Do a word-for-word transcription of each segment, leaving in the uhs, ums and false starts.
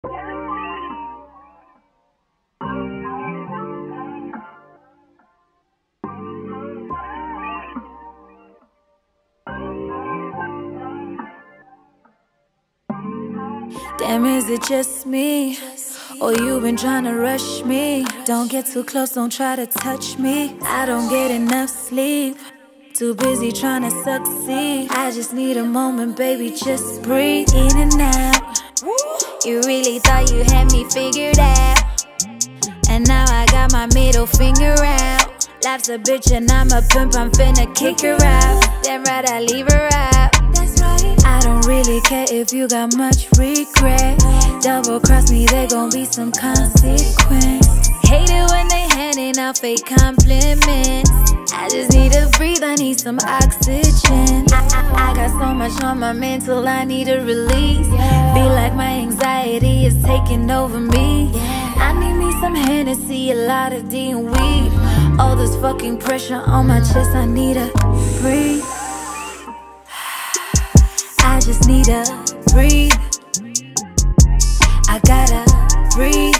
Damn, is it just me? Or you been trying to rush me? Don't get too close, don't try to touch me. I don't get enough sleep, too busy trying to succeed. I just need a moment, baby, just breathe in and out. You really thought you had me figured out, and now I got my middle finger out. Life's a bitch and I'm a pimp, I'm finna kick her out. Damn right, I leave her out. I don't really care if you got much regret. Double cross me, there gon' be some consequence. Hate it when they handing out fake compliments. I just need to breathe, I need some oxygen. I, I, I got so much on my mental, I need a release. Feel like my anxiety is taking over me. I need me some Hennessy, a lot of D and weed. All this fucking pressure on my chest, I need to breathe. I just need to breathe. I gotta breathe.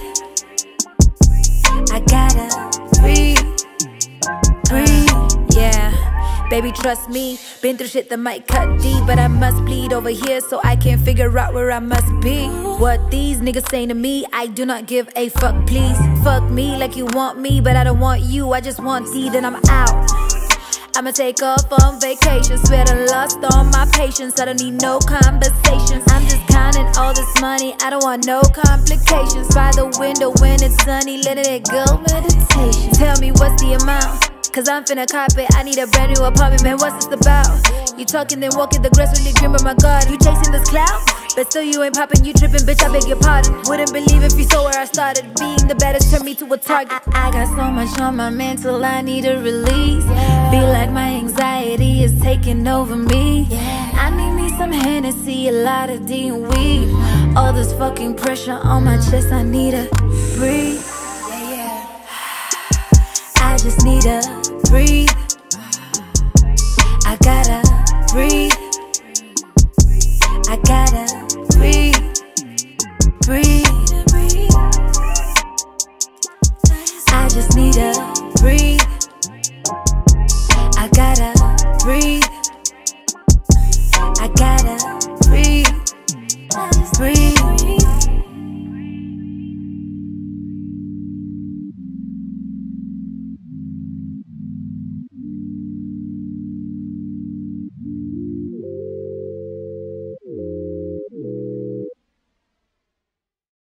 I gotta breathe. Breathe, yeah. Baby, trust me, been through shit that might cut deep, but I must bleed over here so I can figure out where I must be. What these niggas saying to me, I do not give a fuck, please. Fuck me like you want me, but I don't want you, I just want thee, then I'm out. I'ma take off on vacation, swear I lost all my patience. I don't need no conversations, I'm just counting all this money, I don't want no complications. By the window when it's sunny, letting it go, meditation. Tell me what's the amount, cause I'm finna cop it. I need a brand new apartment, man, what's this about? You talking then walking the grass, really dream of my God. You chasing this cloud, but still you ain't popping, you tripping, bitch, I beg your pardon. Wouldn't believe if you saw where I started. Being the baddest turned me to a target. I, I got so much on my mental, I need a release. Feel like my anxiety is taking over me. I need me some Hennessy, a lot of D and weed. All this fucking pressure on my chest, I need to breathe. I just need to breathe. I gotta breathe. I gotta breathe. Breathe. I just need to breathe.